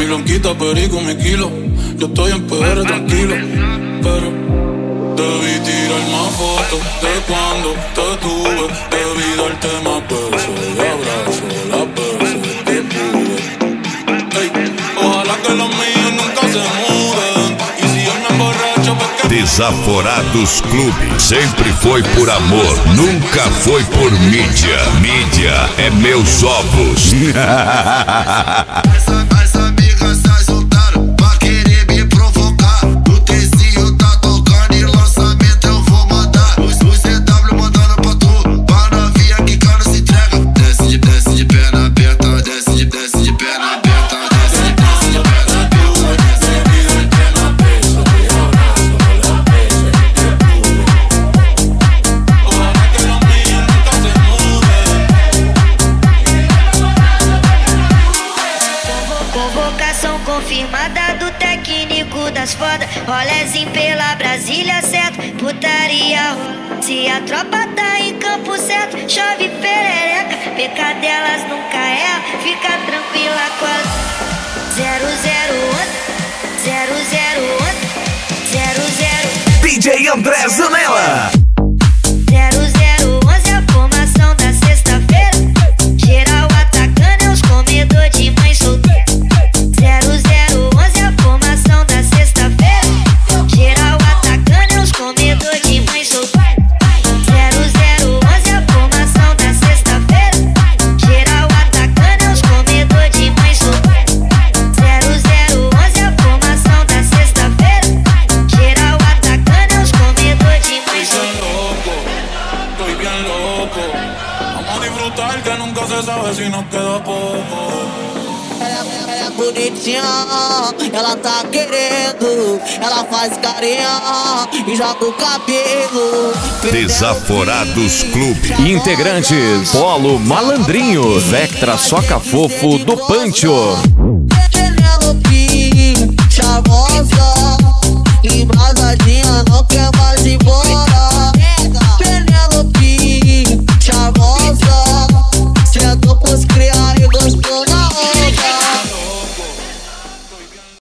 Mi blanquita, perico, mi kilo. Yo estoy en PR tranquilo, pero debí tirar más fotos de cuando te tuve. Debí darte más besos y abrazos las veces que pude. Ey, ojalá que los míos nunca se muden. Y si yo me emborracho, pues que... Desaforados Clube sempre foi por amor, nunca foi por mídia. Mídia é meus ovos. As amigas se juntaram pra querer me provocar. O Tezinho tá tocando e lançamento eu vou mandar. Os CW mandando pra tu, pra novinha que cara se entrega. Desce de perna aberta, desce de perna aberta, desce de perna aberta. Convocação confirmada do técnico das fodas. Rolezinho pela Brasília, certo? Putaria rola. Se a tropa tá em campo certo, chove perereca. Pecadelas nunca erra, fica tranquila com a 001 DJ André Zanella. 0011 a formação da sexta-feira. Geral atacando é os comedor de mãe solteira. 0011 a formação da sexta-feira. Geral atacando é os comedor de mãe solteira. 0011 a formação da sexta-feira. Geral atacando é os comedor de mãe solteira. 0011 a formação da sexta-feira. Geral atacando é os comedor de mãe solteira. Estoy bien loco. Vamos a disfrutar que nunca se sabe si nos queda poco. Ela é bonitinha, ela tá querendo. Ela faz carinha e joga o cabelo. Desaforados Clube. Integrantes: Polo Malandrinho, Vectra Soca Fofo do Pancho.